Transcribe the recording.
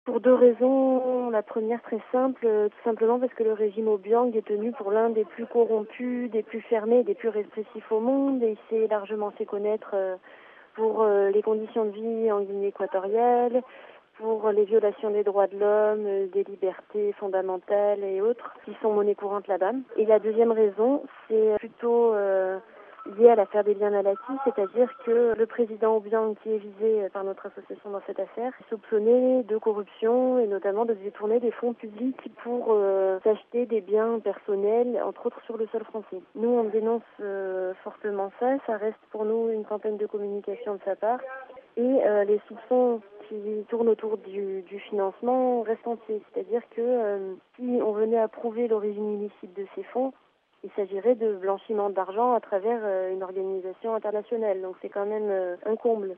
Pour deux raisons. La première très simple, tout simplement parce que le régime Obiang est tenu pour l'un des plus corrompus, des plus fermés, des plus répressifs au monde, et il s'est largement fait connaître pour les conditions de vie en Guinée équatoriale, pour les violations des droits de l'homme, des libertés fondamentales et autres qui sont monnaie courante là-bas. Et la deuxième raison, c'est plutôt lié à l'affaire des biens Malaki, c'est-à-dire que le président Obiang, qui est visé par notre association dans cette affaire, est soupçonné de corruption et notamment de détourner des fonds publics pour s'acheter des biens personnels, entre autres sur le sol français. Nous, on dénonce fortement ça. Ça reste pour nous une campagne de communication de sa part. Et les soupçons qui tournent autour du financement restent entiers. C'est-à-dire que si on venait à prouver l'origine illicite de ces fonds, il s'agirait de blanchiment d'argent à travers une organisation internationale. Donc c'est quand même un comble.